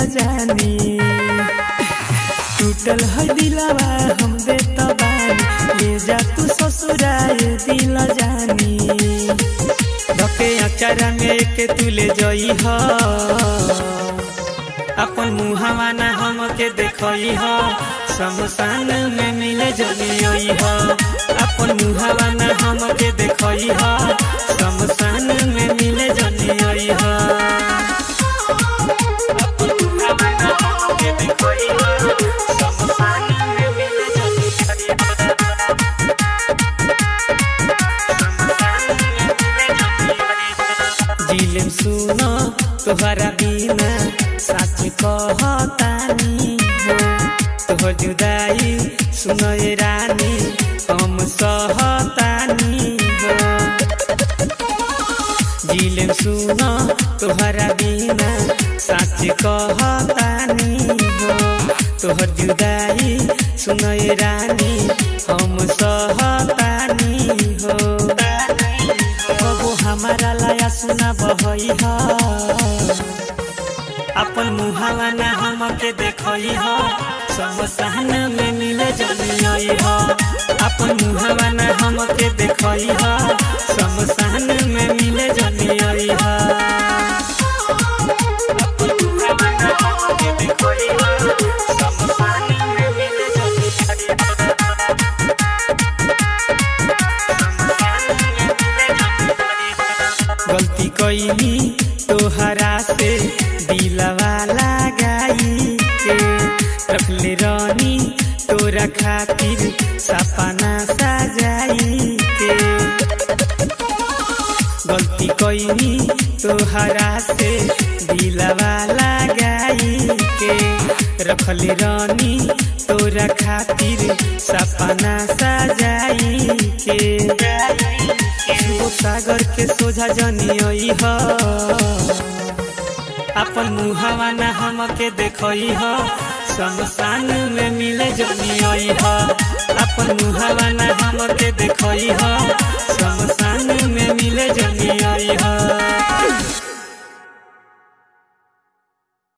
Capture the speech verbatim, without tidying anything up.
जानी टूटल है दिलवा हम दे तबानी ले जा तू ससुराए दिल जानी धके अचारा में के तू ले जई हो अपन मुहावा ना हमके देखई हो शमशान में मिले जनी हो अपन मुहावा ना हमके देखई हो शमशान में मिले जनी हो अपन मुहावा ना हमके देखई हो शमशान में मिले जनी जिलेम सुनो तोहरा बिना सच कहतानी हो तोहर जुदाई सुनो ये रानी हम सहतानी हो जिलेम सुनो तोहरा बिना सच कहतानी हो तोहर जुदाई सुनो ये रानी हम सहतानी हो हमारा लाया सुना बहई हो अपन मुहावा ना हमके देखई हो शमशान में मिले जनी हो अपन मुहावा ना हमके देखई हो शमशान में मिले जनी हो अपन मुहावा ना हमके देखई हो शमशान में मिले जनी गलती कईनी तोहरा से दिलवा लगाई के रखले रानी तोरा खातिर सपना सजाई के गलती कईनी तोहरा से दिलवा लगाई के रखले रानी तोरा खातिर सपना सजाई के सागर के सोझा जनी हो अपन मुहावा ना हमके देखई हो शमशान में मिले जनी हो अपन मुहावा ना हमके देखई हो शमशान में मिले जनी हो।